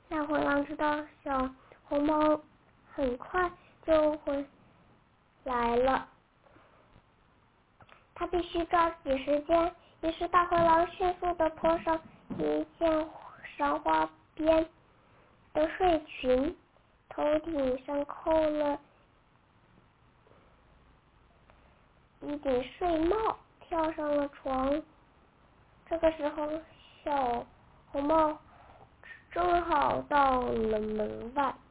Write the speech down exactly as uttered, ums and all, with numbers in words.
大灰狼知道小红帽很快就会来了，他必须抓紧时间。于是大灰狼迅速地脱上一件赏花边的睡裙，头顶上扣了一顶睡帽，跳上了床。这个时候，小红帽正好到了门外，